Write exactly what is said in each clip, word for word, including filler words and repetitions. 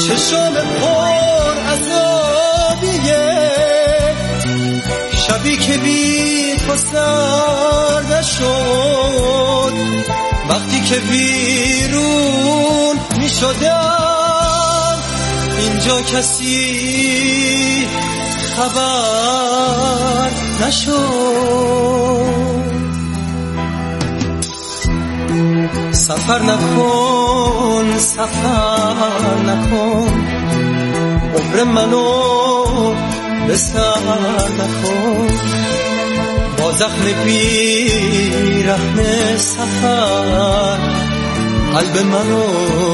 چشم پر از آبیه شبی که بی تو سر نشد وقتی که بیرون می شدم اینجا کسی خبر نشد. سفر نکن سفر نکن عمر منو به سر نکن با زخم بیرحم سفر قلب منو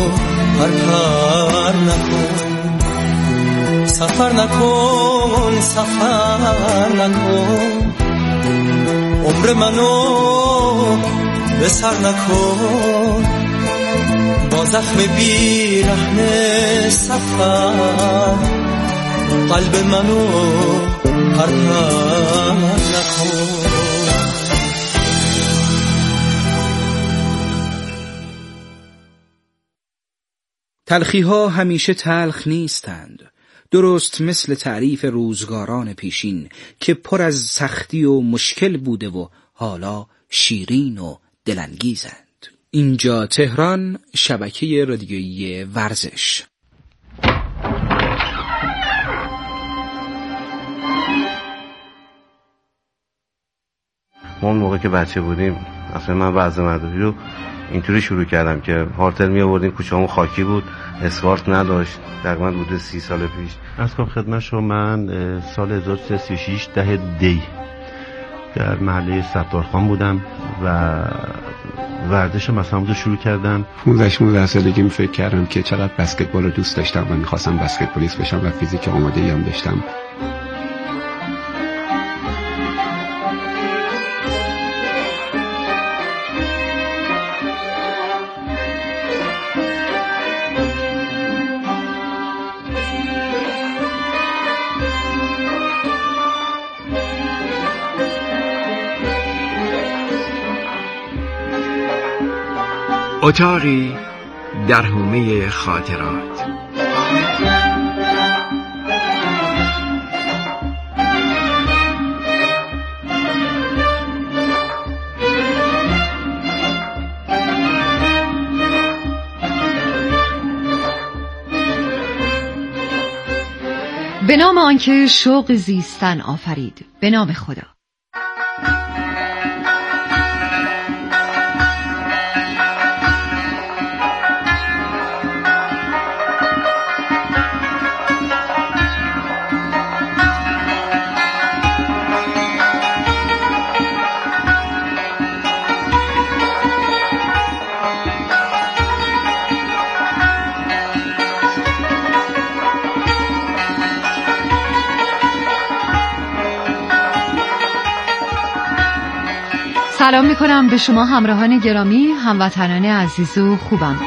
پرپر نکن. سفر نکن سفر نکن عمر منو به سر نکن با زخم بیرحم سفر قلب منو پرپر نکن. تلخی‌ها همیشه تلخ نیستند، درست مثل تعریف روزگاران پیشین که پر از سختی و مشکل بوده و حالا شیرین و دلانگیزند. اینجا تهران، شبکه رادیویی ورزش. ما اون موقع که بچه بودیم اصلا من وضع مدرسه رو اینطوری شروع کردم که هارتل می آوردیم، کوچه‌مون خاکی بود، اسفالت نداشت، تقریبا حدود سی سال پیش. از کنم خدمت شما من سال هزار و سیصد و سی و شش ده دی در محله ستارخان بودم و ورزش مثلا رو شروع کردم. پانزده شانزده سالگی فکر کردم که چقدر بسکتبال رو دوست داشتم و می‌خواستم بسکتبالیست بشم و فیزیک آماده‌ای هم داشتم. اتاقی در حومه خاطرات. به نام آنکه شوق زیستن آفرید، به نام خدا. سلام میکنم به شما همراهان گرامی، هموطنان عزیز و خوبم.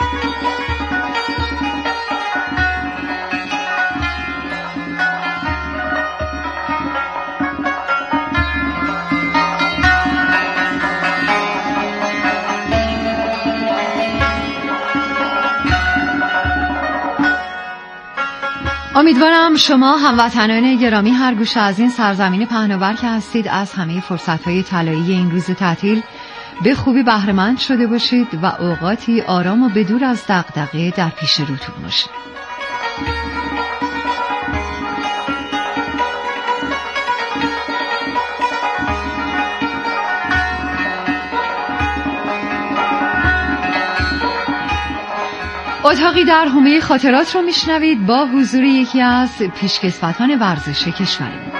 امیدوارم شما هموطنان گرامی هر گوشه از این سرزمین پهناور که هستید از همه فرصت‌های طلایی این روز تعطیل به خوبی بهره‌مند شده باشید و اوقاتی آرام و بدور از دغدغه در پیش روتون باشه. اتاقی در حومه خاطرات رو میشنوید با حضور یکی از پیشکسوتان ورزش کشورمون.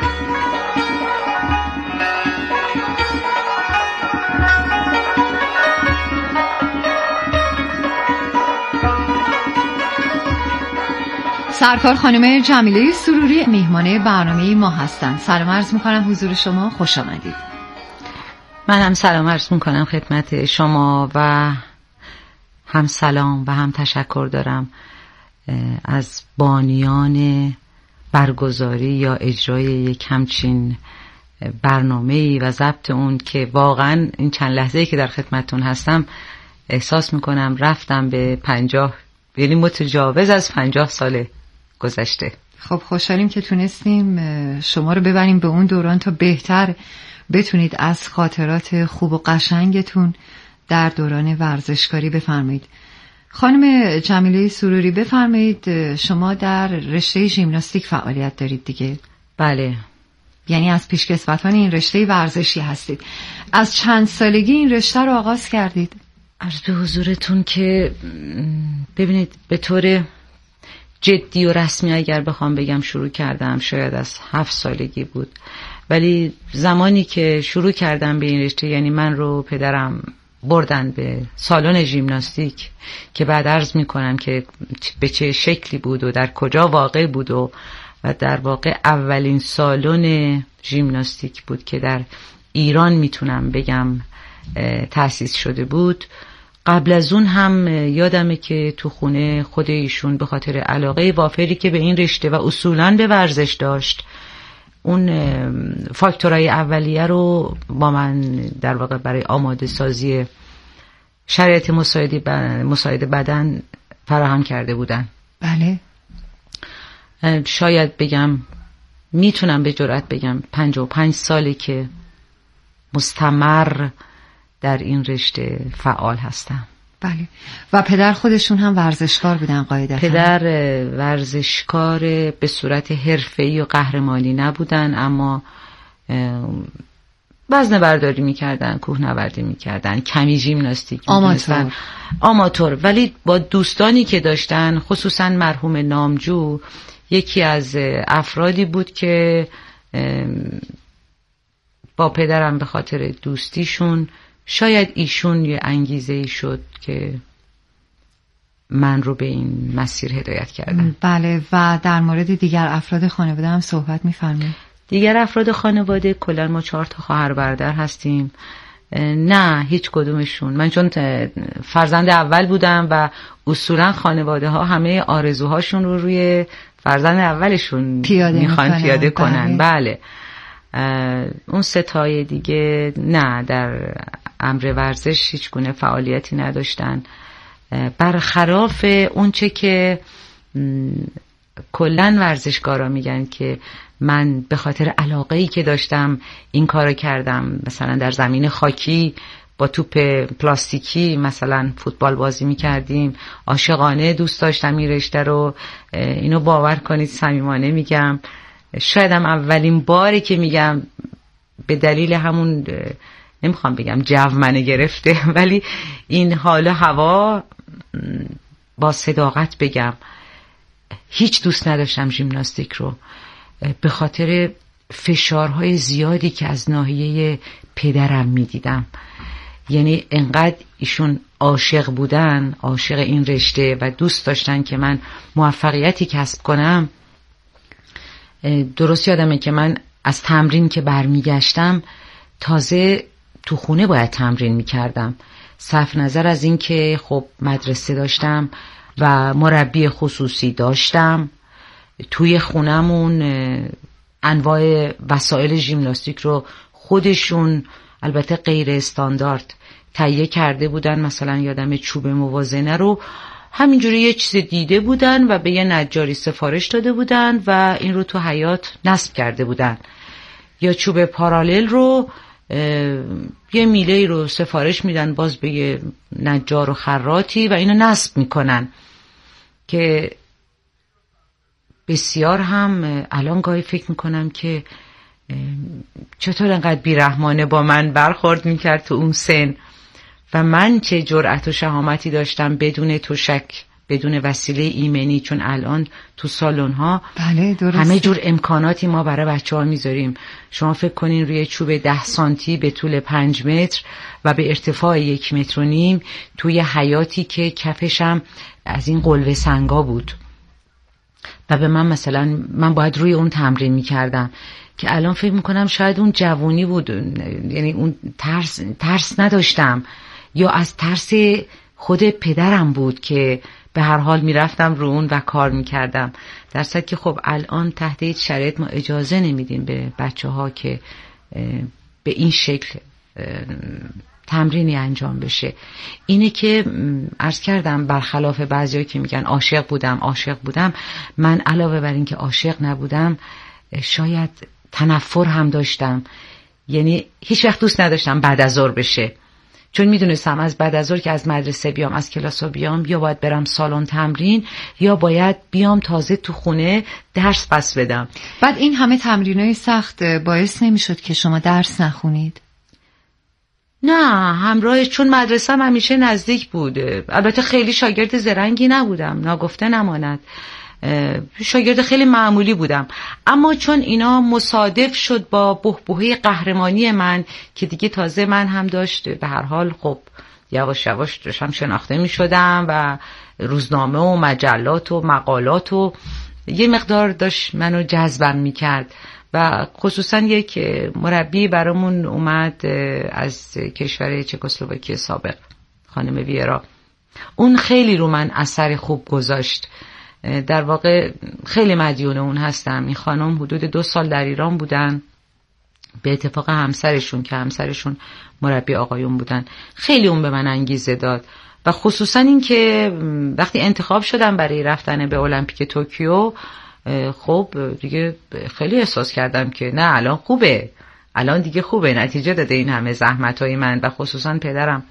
سرکار خانم جمیله سروری میهمان برنامه ما هستند. سلام عرض میکنم حضور شما، خوش آمدید. من هم سلام عرض میکنم خدمت شما و هم سلام و هم تشکر دارم از بانیان برگزاری یا اجرای یک همچین برنامه‌ای و ضبط اون که واقعا این چند لحظه‌ای که در خدمتتون هستم احساس میکنم رفتم به پنجاه یعنی متجاوز از پنجاه سال گذشته. خب خوشحالیم که تونستیم شما رو ببریم به اون دوران تا بهتر بتونید از خاطرات خوب و قشنگتون در دوران ورزشکاری بفرمایید. خانم جمیله سروری بفرمایید، شما در رشته ژیمناستیک فعالیت دارید دیگه؟ بله. یعنی از پیشکسوتان این رشته ورزشی هستید. از چند سالگی این رشته رو آغاز کردید؟ عرض به حضورتون که ببینید به طور جدی و رسمی اگر بخوام بگم شروع کردم شاید از هفت سالگی بود، ولی زمانی که شروع کردم به این رشته، یعنی من رو پدرم بردن به سالن ژیمناستیک که بعد عرض میکنم که به چه شکلی بود و در کجا واقع بود و و در واقع اولین سالن ژیمناستیک بود که در ایران میتونم بگم تأسیس شده بود. قبل از اون هم یادمه که تو خونه خود ایشون به خاطر علاقه وافری که به این رشته و اصولاً به ورزش داشت، اون فاکتورهای اولیه رو با من در واقع برای آماده سازی شرایط مساعد بدن فراهم کرده بودن. بله. شاید بگم میتونم به جرئت بگم پنجاه و پنج سالی که مستمر در این رشته فعال هستم. بله. و پدر خودشون هم ورزشکار بودن قاعدتا؟ پدر ورزشکار به صورت حرفه‌ای و قهرمانی نبودن، اما وزنه برداری میکردن، کوهنوردی میکردن، کمی ژیمناستیک آماتور. آماتور ولی با دوستانی که داشتن، خصوصا مرحوم نامجو یکی از افرادی بود که با پدرم به خاطر دوستیشون شاید ایشون یه انگیزه‌ای شد که من رو به این مسیر هدایت کردن. بله. و در مورد دیگر افراد خانواده هم صحبت می‌فرمایید؟ دیگر افراد خانواده کلا ما چهار تا خواهر برادر هستیم. نه هیچ کدومشون، من چون فرزند اول بودم و اصولا خانواده ها همه آرزوهاشون رو روی فرزند اولشون پیاده میخوان پیاده کنن. بله, بله. اون ستای دیگه نه، در امر ورزش هیچ گونه فعالیتی نداشتن، برخلاف اون چه که کلن ورزشکارا میگن که من به خاطر علاقه‌ای که داشتم این کارو کردم. مثلا در زمین خاکی با توپ پلاستیکی مثلا فوتبال بازی میکردیم، عاشقانه دوست داشتم این رشته رو. اینو باور کنید صمیمانه میگم، شایدم اولین باری که میگم به دلیل همون نمیخوام بگم جو منو گرفته، ولی این حال و هوا با صداقت بگم هیچ دوست نداشتم ژیمناستیک رو، به خاطر فشارهای زیادی که از ناحیه پدرم میدیدم. یعنی انقدر ایشون عاشق بودن، عاشق این رشته و دوست داشتن که من موفقیتی کسب کنم. درست یادمه که من از تمرین که برمیگشتم تازه تو خونه باید تمرین میکردم، صرف نظر از این که خب مدرسه داشتم و مربی خصوصی داشتم. توی خونمون انواع وسایل ژیمناستیک رو خودشون البته غیر استاندارد تهیه کرده بودن. مثلا یادم چوب موازنه رو همینجوری یه چیز دیده بودن و به یه نجاری سفارش داده بودن و این رو تو حیاط نصب کرده بودن. یا چوب پارالل رو یه میله رو سفارش میدن باز به یه نجار و خراطی و اینو نصب میکنن که بسیار هم الان گاهی فکر میکنم که چطور انقدر بیرحمانه با من برخورد میکرد تو اون سن و من چه جرأت و شهامتی داشتم بدون تشک، بدون وسیله ایمنی، چون الان تو سالن ها بله همه جور امکاناتی ما برای بچه ها میذاریم. شما فکر کنین روی چوب ده سانتی به طول پنج متر و به ارتفاع یک متر و نیم توی حیاتی که کفشم از این قلوه سنگا بود و به من مثلا من باید روی اون تمرین میکردم که الان فکر میکنم شاید اون جوانی بود، یعنی اون ترس ترس نداشتم یا از ترس خود پدرم بود که به هر حال میرفتم رو اون و کار میکردم. در صورتی که خب الان تحت هیچ شرایط ما اجازه نمیدیم به بچه ها که به این شکل تمرینی انجام بشه. اینه که عرض کردم برخلاف بعضی‌ها که میگن عاشق بودم عاشق بودم، من علاوه بر این که عاشق نبودم شاید تنفر هم داشتم. یعنی هیچ وقت دوست نداشتم بعد از ظهر بشه، چون میدونستم از بعد از ظهر که از مدرسه بیام، از کلاس بیام، یا باید برم سالن تمرین یا باید بیام تازه تو خونه درس پس بدم. بعد این همه تمرینای سخت باعث نمیشد که شما درس نخونید؟ نه، همراهش، چون مدرسه هم همیشه نزدیک بود. البته خیلی شاگرد زرنگی نبودم، ناگفته نماند، شاگرد خیلی معمولی بودم، اما چون اینا مصادف شد با بحبوحه قهرمانی من که دیگه تازه من هم داشت به هر حال خب یواش یواش داشتم شناخته می شدم و روزنامه و مجلات و مقالات و یه مقدار داشت منو جذبم می کرد و خصوصا یک مربی برامون اومد از کشور چکسلواکی سابق، خانم ویرا. اون خیلی رو من اثر خوب گذاشت. در واقع خیلی مدیون اون هستم. این خانم حدود دو سال در ایران بودن، به اتفاق همسرشون که همسرشون مربی آقایون بودن. خیلی اون به من انگیزه داد و خصوصا این که وقتی انتخاب شدم برای رفتن به المپیک توکیو، خب دیگه خیلی احساس کردم که نه الان خوبه، الان دیگه خوبه، نتیجه داده این همه زحمت‌های من. و خصوصا پدرم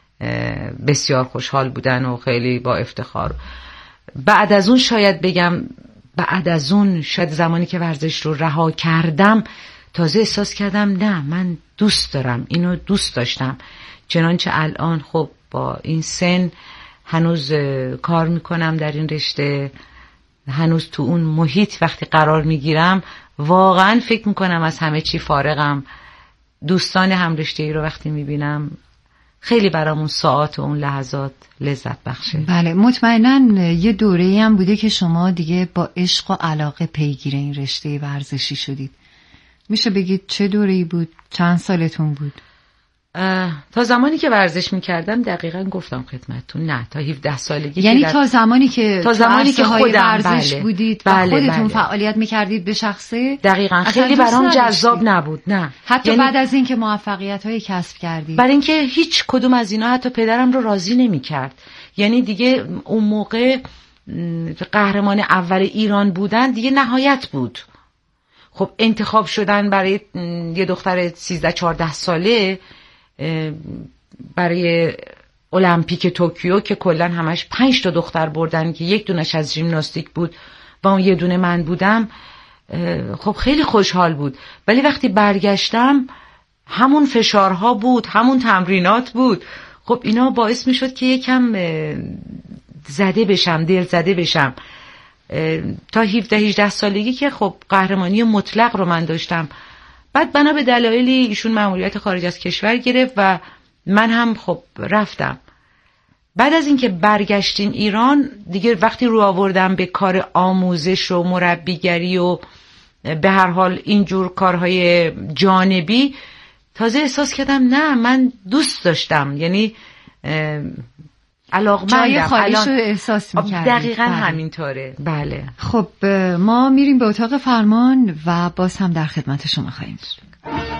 بسیار خوشحال بودن و خیلی با افتخار. بعد از اون شاید بگم بعد از اون شاید زمانی که ورزش رو رها کردم تازه احساس کردم نه من دوست دارم، اینو دوست داشتم. چنانچه الان خب با این سن هنوز کار میکنم در این رشته، هنوز تو اون محیط وقتی قرار میگیرم واقعا فکر میکنم از همه چی فارغم. دوستان هم رشته ای رو وقتی میبینم خیلی برامون ساعات و اون لحظات لذت بخشه. بله، مطمئناً یه دوره‌ای هم بوده که شما دیگه با عشق و علاقه پیگیر این رشته ورزشی شدید. میشه بگید چه دوره‌ای بود؟ چند سالتون بود؟ تا زمانی که ورزش میکردم دقیقاً گفتم خدمتتون، نه تا هفده سالگی. یعنی تا زمانی که تا زمانی که خودم ورزش بله. بودید بله. و خودتون بله. فعالیت میکردید به شخصه؟ دقیقاً خیلی برام جذاب نبود. نه حتی یعنی بعد از اینکه موفقیت‌های کسب کردید؟ برای اینکه هیچ کدوم از اینا حتی پدرم رو راضی نمیکرد. یعنی دیگه اون موقع قهرمان اول ایران بودن دیگه نهایت بود. خب انتخاب شدن برای یه دختر سیزده چهارده ساله برای المپیک توکیو که کلن همش پنج تا دختر بردن که یک دونش از ژیمناستیک بود و اون یه دونه من بودم، خب خیلی خوشحال بود. ولی وقتی برگشتم همون فشارها بود، همون تمرینات بود. خب اینا باعث می شد که یکم زده بشم، دل زده بشم. تا هفده هجده سالگی که خب قهرمانی مطلق رو من داشتم. بعد بنا به دلایلی ایشون مأموریت خارج از کشور گرفت و من هم خب رفتم. بعد از اینکه برگشتین ایران دیگه وقتی رو آوردم به کار آموزش و مربیگری و به هر حال اینجور کارهای جانبی، تازه احساس کردم نه من دوست داشتم، یعنی علاقمندم. جای خالیشو احساس می‌کردید. دقیقاً بله. همینطوره. بله. خب ما میریم به اتاق فرمان و باز هم در خدمت شما خواهیم بود.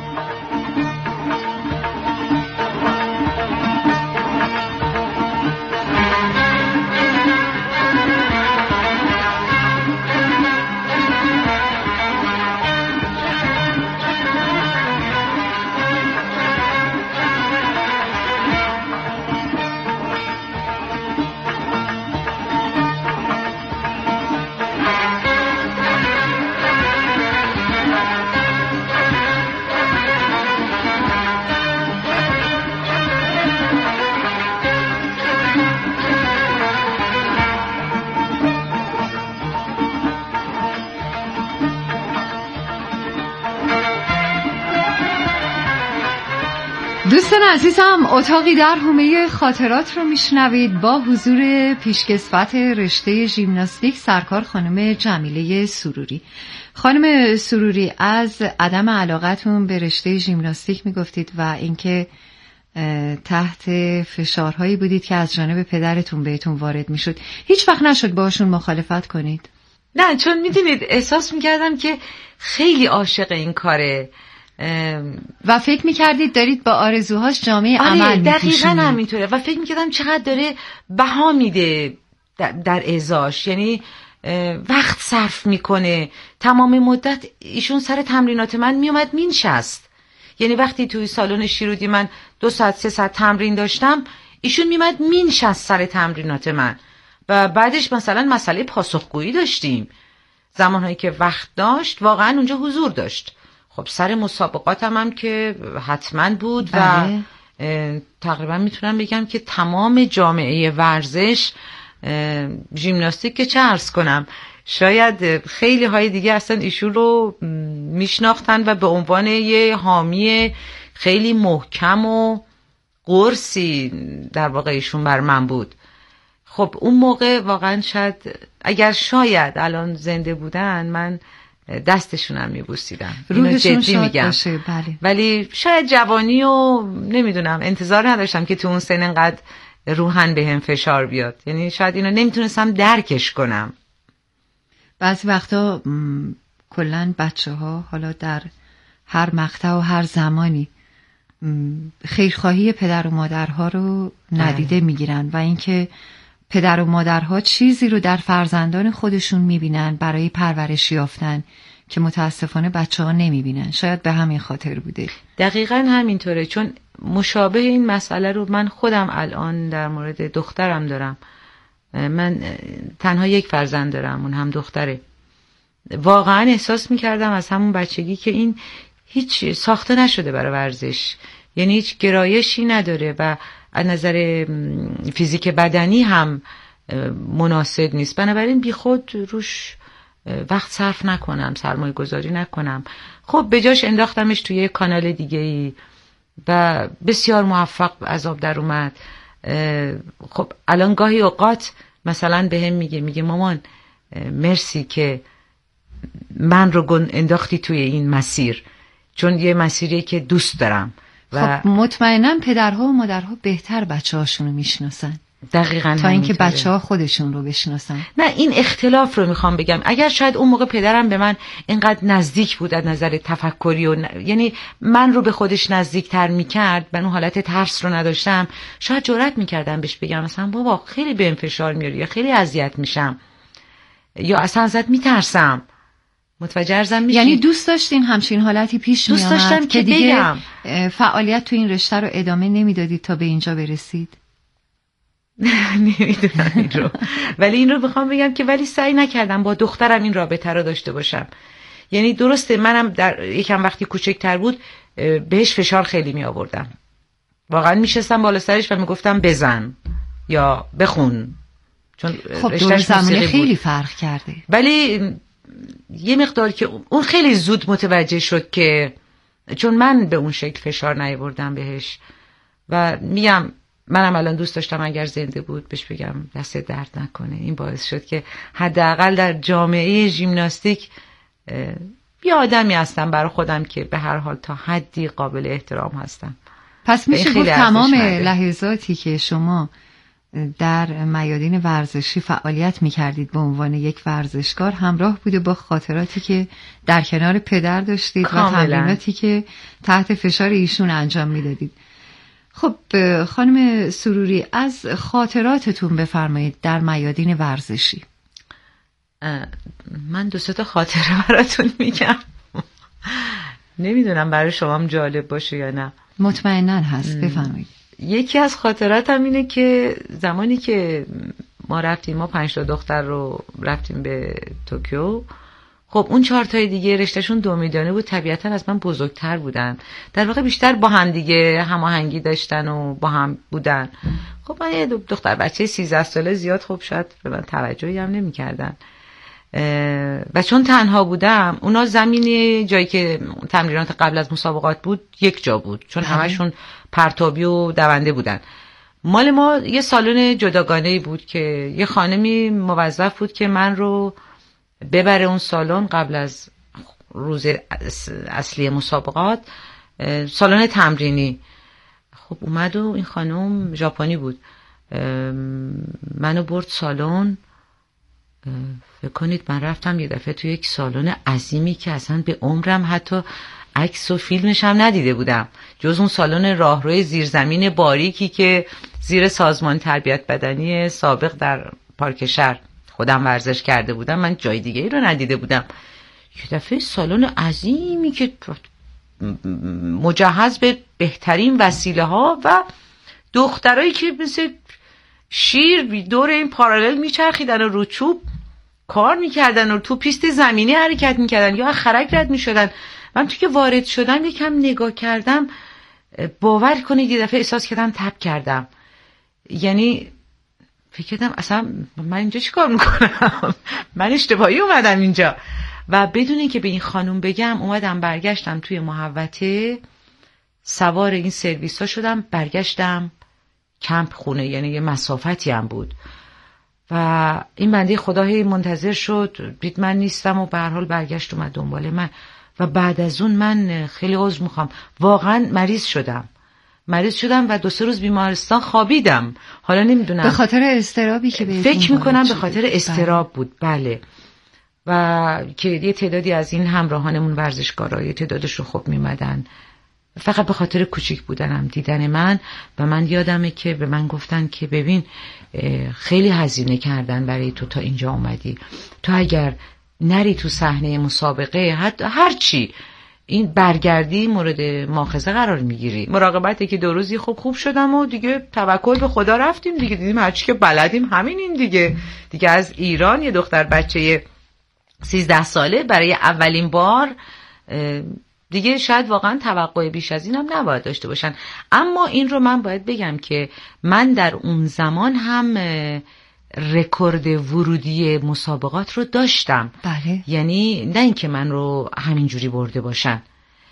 دوستان عزیزم، اتاقی در حومه خاطرات رو میشنوید با حضور پیشکسوت رشته ژیمناستیک سرکار خانم جمیله سروری. خانم سروری، از عدم علاقتون به رشته ژیمناستیک میگفتید و اینکه تحت فشارهایی بودید که از جانب پدرتون بهتون وارد میشد، هیچ وقت نشد باشون مخالفت کنید؟ نه، چون میدونید احساس میکردم که خیلی عاشق این کاره و فکر میکردید دارید با آرزوهاش جامعه آره عمل میپوشونید. دقیقاً همینطوره و فکر میکردم چقدر داره بها میده در, در ازاش، یعنی وقت صرف میکنه. تمام مدت ایشون سر تمرینات من میومد مینشست، یعنی وقتی توی سالن شیرودی من دو ساعت سه ساعت تمرین داشتم ایشون میومد مینشست سر تمرینات من و بعدش مثلا مسئله پاسخگویی داشتیم، زمانهایی که وقت داشت واقعا اونجا حضور داشت. خب سر مسابقات هم, هم که حتما بود بله. و تقریبا میتونم بگم که تمام جامعه ورزش ژیمناستیک که چه عرض کنم، شاید خیلی های دیگه اصلا ایشون رو میشناختن و به عنوان یه حامی خیلی محکم و قرصی در واقع ایشون بر من بود. خب اون موقع واقعا شاید اگر شاید الان زنده بودن من دستشونم میبوسیدم، اینو جدی میگم. بله. ولی شاید جوانی و نمیدونم انتظار نداشتم که تو اون سن انقدر روحن به هم فشار بیاد، یعنی شاید اینو نمیتونستم درکش کنم. بعضی وقتا کلن بچه ها حالا در هر مقطع و هر زمانی خیرخواهی پدر و مادرها رو ندیده میگیرن و اینکه پدر و مادرها چیزی رو در فرزندان خودشون میبینن برای پرورش یافتن که متاسفانه بچه ها نمیبینن. شاید به همین خاطر بوده. دقیقاً همینطوره، چون مشابه این مسئله رو من خودم الان در مورد دخترم دارم. من تنها یک فرزند دارم، اون هم دختره. واقعا احساس میکردم از همون بچگی که این هیچ ساخته نشده برای ورزش، یعنی هیچ گرایشی نداره و از نظر فیزیک بدنی هم مناسب نیست، بنابراین بی خود روش وقت صرف نکنم، سرمایه گذاری نکنم. خب به جاش انداختمش توی یک کانال دیگه ای و بسیار موفق از آب در اومد. خب الان گاهی اوقات مثلا به هم میگه میگه مامان مرسی که من رو انداختی توی این مسیر، چون یه مسیریه که دوست دارم. و خب مطمئناً پدرها و مادرها بهتر بچه هاشون رو میشناسن دقیقاً تا اینکه بچه ها خودشون رو بشناسن. نه این اختلاف رو میخوام بگم. اگر شاید اون موقع پدرم به من اینقدر نزدیک بود از نظر تفکری و ن... یعنی من رو به خودش نزدیکتر میکرد، من اون حالت ترس رو نداشتم، شاید جرئت میکردم بهش بگم مثلا بابا خیلی بهم فشار میاری یا خیلی اذیت میشم یا اصلا ازت میترسم. متوجه ارزم میشی؟ یعنی دوست داشتین همچین حالتی پیش دوست میامد داشتم که که دیگه بگم. فعالیت تو این رشته رو ادامه نمیدادید تا به اینجا برسید؟ نمیدونم این رو، ولی این رو بخوام بگم که ولی سعی نکردم با دخترم این رابطه رو داشته باشم. یعنی درسته منم در یکم وقتی کوچکتر بود بهش فشار خیلی می آوردم، واقعا میشستم بالا سرش و میگفتم بزن یا بخون، چون خب دور زمانه خیلی فرق کرده. ولی یه مقدار که اون خیلی زود متوجه شد که چون من به اون شکل فشار نیاوردم بهش و میگم منم الان دوست داشتم اگر زنده بود بهش بگم دست درد نکنه. این باعث شد که حداقل در جامعه ژیمناستیک یه آدمی هستم برای خودم که به هر حال تا حدی قابل احترام هستم. پس میشه گفت تمام لحظاتی که شما در میادین ورزشی فعالیت میکردید به عنوان یک ورزشکار همراه بوده با خاطراتی که در کنار پدر داشتید کاملا. و تمریناتی که تحت فشار ایشون انجام میدادید. خب خانم سروری از خاطراتتون بفرمایید در میادین ورزشی. من دو سه تا خاطره براتون میگم، نمیدونم برای شما هم جالب باشه یا نه. مطمئناً هست، بفرمایید. یکی از خاطراتم اینه که زمانی که ما رفتیم، ما پنج تا دختر رو رفتیم به توکیو، خب اون چهار تای دیگه رشتهشون دو میدانه بود، طبیعتا از من بزرگتر بودن، در واقع بیشتر با هم دیگه هماهنگی داشتن و با هم بودن. خب من یه دختر بچه سیزده ساله زیاد خب شاید به من توجهی هم نمی کردن و چون تنها بودم، اونا زمینی جایی که تمرینات قبل از مسابقات بود یک جا بود، چون همشون پرتابی و دونده بودن. مال ما یه سالن جداگانه‌ای بود که یه خانمی موظف بود که من رو ببره اون سالن قبل از روز اصلی مسابقات، سالن تمرینی. خب اومد و این خانم ژاپنی بود، منو برد سالن. فکر کنید من رفتم یه دفعه توی یک سالن عظیمی که اصلا به عمرم حتی عکس و فیلمش هم ندیده بودم، جز اون سالن راهروی زیرزمین باریکی که زیر سازمان تربیت بدنی سابق در پارک شهر خودم ورزش کرده بودم. من جای دیگه ای رو ندیده بودم. یه دفعه سالن عظیمی که مجهز به بهترین وسیله ها و دخترایی که مثل شیر دور این پارالل میچرخیدن و رو چوب کار میکردن و تو پیست زمینی حرکت میکردن یا خرک رد میشدن. من تو که وارد شدم یکم نگاه کردم، باور کنید یه دفعه احساس کردم تب کردم. یعنی فکر کردم اصلا من اینجا چی کار میکنم؟ من اشتباهی اومدم اینجا. و بدون اینکه به این خانوم بگم اومدم برگشتم توی محوطه، سوار این سرویس ها شدم، برگشتم کمپ خونه. یعنی یه مسافتی هم بود و این بنده خدای منتظر شد، دید من نیستم و به هر حال برگشت اومد دنبال من. و بعد از اون من خیلی عذر میخوام، واقعا مریض شدم مریض شدم و دو سه روز بیمارستان خوابیدم. حالا نمیدونم به خاطر اضطرابی که بهتون فکر میکنم به خاطر اضطراب بود. بله. و که یه تعدادی از این همراهانمون ورزشکارا یه تعدادش رو خب میمدن، فقط به خاطر کوچیک بودنم دیدن من. و من یادمه که به من گفتن که ببین خیلی هزینه کردن برای تو تا اینجا اومدی، تو اگر نری تو صحنه مسابقه هر چی این برگردی مورد مؤاخذه قرار میگیری. مراقبته که دو روزی خوب خوب شدم و دیگه توکل به خدا رفتیم دیگه، دیدیم هرچی که بلدیم همینیم دیگه. دیگه از ایران یه دختر بچه سیزده ساله برای اولین بار دیگه شاید واقعا توقع بیش از اینم نباید داشته باشن. اما این رو من باید بگم که من در اون زمان هم رکورد ورودی مسابقات رو داشتم. بله. یعنی نه اینکه من رو همینجوری برده باشن،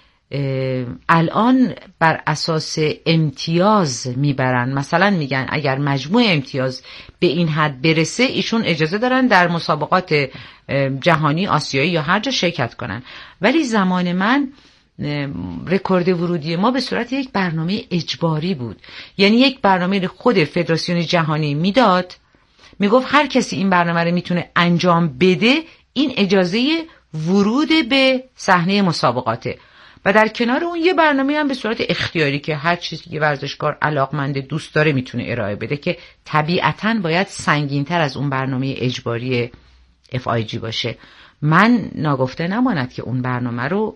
الان بر اساس امتیاز میبرن. مثلا میگن اگر مجموع امتیاز به این حد برسه ایشون اجازه دارن در مسابقات جهانی، آسیایی یا هر جا شرکت کنن. ولی زمان من رکورد ورودی ما به صورت یک برنامه اجباری بود. یعنی یک برنامه خود فدراسیون جهانی میداد، میگفت هر کسی این برنامه رو میتونه انجام بده، این اجازه ورود به صحنه مسابقاته. و در کنار اون یه برنامه هم به صورت اختیاری که هر چیزی که ورزشکار علاقمند دوست داره میتونه ارائه بده، که طبیعتاً باید سنگین‌تر از اون برنامه اجباری اف آی جی باشه. من ناگفته نماند که اون برنامه رو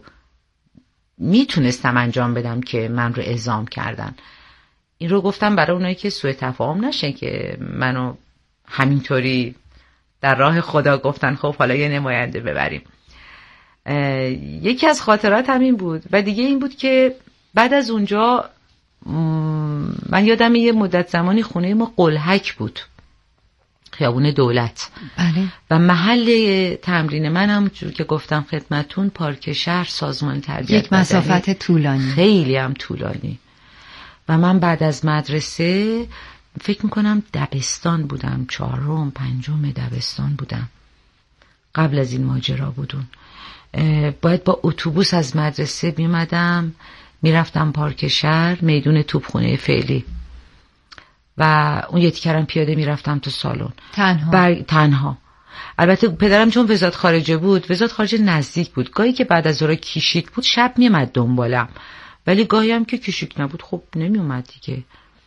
میتونستم انجام بدم که من رو اعزام کردن. این رو گفتم برای اونایی که سوء تفاهم نشه که منو همینطوری در راه خدا گفتن خب حالا یه نماینده ببریم. یکی از خاطرات همین بود. و دیگه این بود که بعد از اونجا من یادم یه مدت زمانی خونه ما قلهک بود، خیابون دولت. بله. و محل تمرین من هم جور که گفتم خدمتون پارک شهر سازمان تربیت یک مسافت طولانی، خیلی هم طولانی. و من بعد از مدرسه فکر میکنم دبستان بودم، چهارم پنجم دبستان بودم، قبل از این ماجرا بودون. باید با اتوبوس از مدرسه میمدم میرفتم پارک شهر، میدون توپخونه فعلی، و اون یه تیکرم پیاده میرفتم تو سالن تنها. بر... تنها. البته پدرم چون وزارت خارجه بود، وزارت خارجه نزدیک بود، گاهی که بعد از ظهر کیشیک بود شب میمد دنبالم، ولی گاهی هم که کیشیک نبود خب نمیومد دیگه.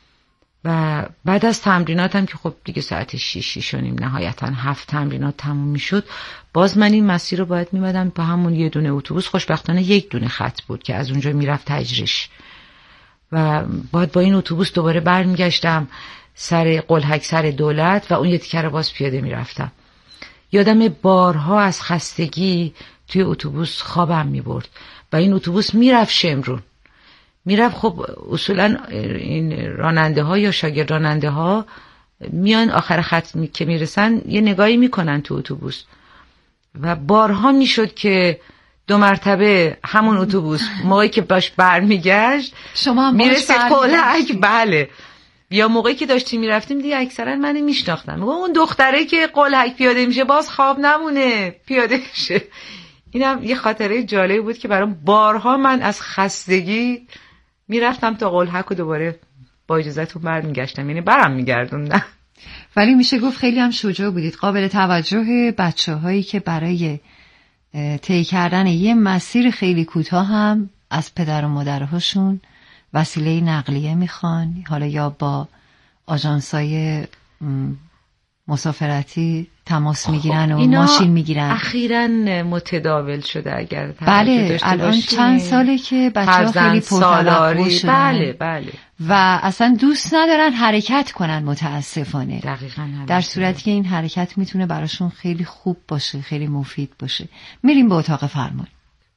و بعد از تمریناتم که خب دیگه ساعت شیش شیش و نیم نهایتا هفت تمرینات تموم میشد، باز من این مسیر رو باید میمدم با همون یه دونه اتوبوس. خوشبختانه یک دونه خط بود که از اونجا میرفت تجریش، و باید با این اتوبوس دوباره برمیگشتم سر قلهک سر دولت و اون یه تیکه رو باز پیاده میرفتم. یادم بارها از خستگی توی اتوبوس خوابم میبرد و این اتوبوس میرفت شمرون میرفت. خب اصولا این راننده ها یا شاگرد راننده ها میان آخر خط می... که میرسن یه نگاهی میکنن تو اتوبوس، و بارها میشد که دو مرتبه همون اتوبوس موقعی که باش برمیگشت شما هم میرسید قلهک. بله. یا موقعی که داشتیم میرفتیم دیگه اکثرا منو میشناختن، میگم اون دختره که قلهک پیاده میشه باز خواب نمونه پیاده شه. اینم یه خاطره جالب بود که برام بارها من از خستگی میرفتم تا قلهک و دوباره با اجازهتون برمیگشتم، یعنی برم میگردوندم. ولی میشه گفت خیلی هم شجاع بودید. قابل توجه بچه هایی که برای طی کردن یه مسیر خیلی کوتاه هم از پدر و مادرهاشون وسیله نقلیه میخوان، حالا یا با آژانس‌های مسافرتی تماس میگیرن و ماشین میگیرن. اخیراً متداول شده اگر بله الان چند ساله که بچه‌ها خیلی پرتوقع شدن. بله بله و اصلا دوست ندارن حرکت کنن متاسفانه. دقیقاً. در صورتی که این حرکت میتونه براشون خیلی خوب باشه، خیلی مفید باشه. میریم به اتاق فرمان.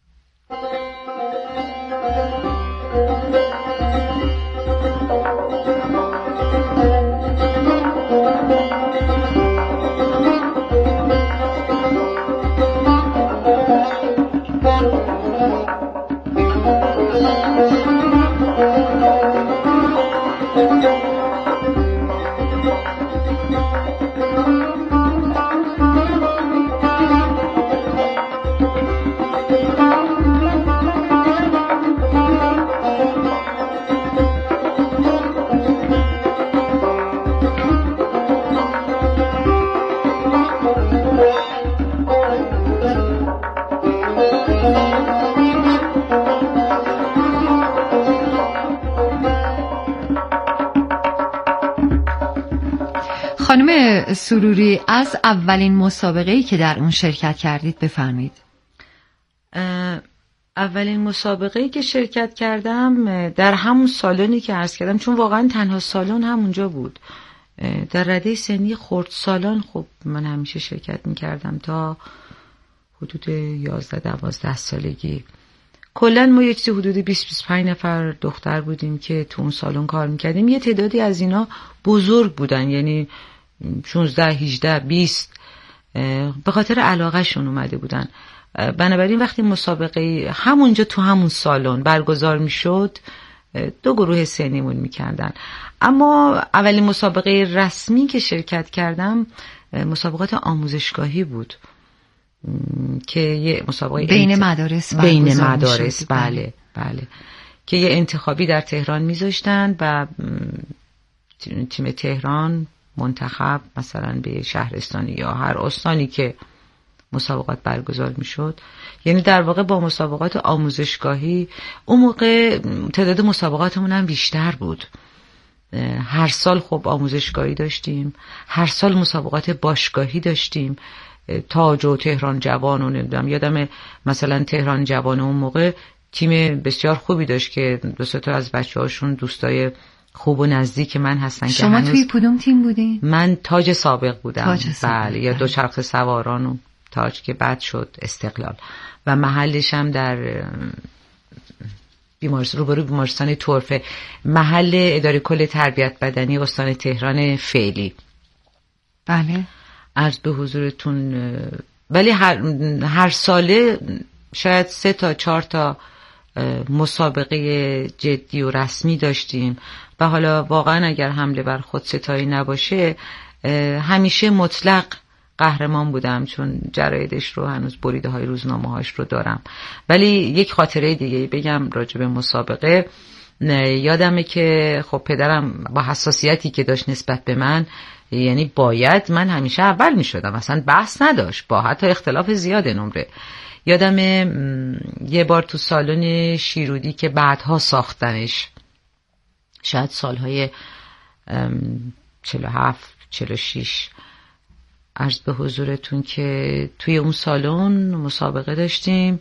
خانم سروری، از اولین مسابقه‌ای که در اون شرکت کردید بفرمایید. اولین مسابقه‌ای که شرکت کردم در همون سالونی که عرض کردم، چون واقعا تنها سالن همونجا بود. در رده سنی خردسالان خب من همیشه شرکت می‌کردم تا حدود یازده دوازده سالگی. کلا ما یه چیزی حدود بیست بیست و پنج نفر دختر بودیم که تو اون سالن کار می‌کردیم. یه تعدادی از اینا بزرگ بودن، یعنی شانزده هجده بیست، به خاطر علاقه شون اومده بودن. بنابراین وقتی مسابقه همونجا تو همون سالن برگزار میشد دو گروه سنیمون میکردن. اما اولین مسابقه رسمی که شرکت کردم مسابقات آموزشگاهی بود که یه مسابقه بین انت... مدارس بین مدارس بله بله که یه انتخابی در تهران میذاشتن و تیم تهران منتخب مثلا به شهرستانی یا هر استانی که مسابقات برگزار میشد، یعنی در واقع با مسابقات آموزشگاهی اون موقع تعداد مسابقاتمون هم بیشتر بود. هر سال خب آموزشگاهی داشتیم، هر سال مسابقات باشگاهی داشتیم، تاج و تهران جوان و نمیدونم. یادم مثلا تهران جوان اون موقع تیم بسیار خوبی داشت که دو سه تا از بچه‌هاشون دوستای خوب و نزدیک من هستن. شما توی کدوم تیم بودین؟ من تاج سابق بودم. تاج سابق. بله، یا دوچرخه سواران و تاج که بعد شد استقلال و محلش هم در بیمارستان روبرو بیمارستان طرفه، محل اداره کل تربیت بدنی استان تهران فعلی. بله عرض به حضورتون. ولی هر, هر ساله شاید سه تا چهار تا مسابقه جدی و رسمی داشتیم و حالا واقعا اگر حمله بر خود ستایی نباشه همیشه مطلق قهرمان بودم، چون جرایدش رو هنوز بریده های روزنامه هاش رو دارم. ولی یک خاطره دیگه بگم راجع به مسابقه. یادمه که خب پدرم با حساسیتی که داشت نسبت به من، یعنی باید من همیشه اول می شدم، اصلا بحث نداشت با حتی اختلاف زیاد نمره. یادمه یه بار تو سالن شیرودی که بعدها ساختنش، شاید سالهای چهل و هفت چهل و شش، عرض به حضورتون که توی اون سالن مسابقه داشتیم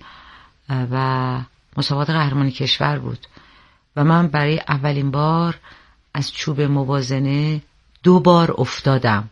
و مسابقات قهرمانی کشور بود و من برای اولین بار از چوب موازنه دو بار افتادم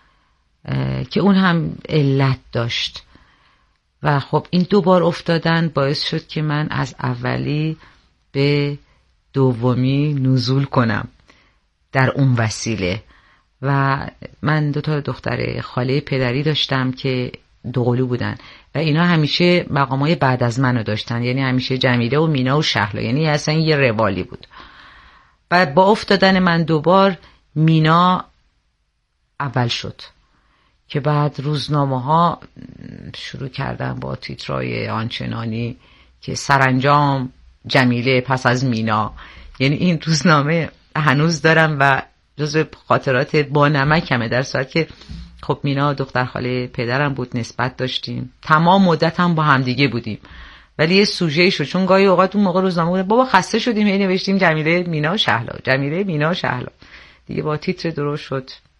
که اون هم علت داشت و خب این دو بار افتادن باعث شد که من از اولی به دومی نزول کنم در اون وسیله. و من دو تا دختر خاله پدری داشتم که دوقلو بودن و اینا همیشه مقامای بعد از منو داشتن، یعنی همیشه جمیله و مینا و شهلا، یعنی اصلا یه روالی بود. و با افتادن من دوبار مینا اول شد که بعد روزنامه ها شروع کردن با تیترای آنچنانی که سرانجام جمیله پس از مینا. یعنی این روزنامه هنوز دارم و جزو خاطرات با نمکمه، در صورت که خب مینا دختر خاله پدرم بود، نسبت داشتیم، تمام مدت هم با همدیگه بودیم ولی یه سوژه‌ای شد، چون گاهی اوقات اون موقع روزنامه بود بابا خسته شدیم هی نوشتیم جمیله مینا شهلا، جمیله مینا شهلا، دیگه با تیتر درست شد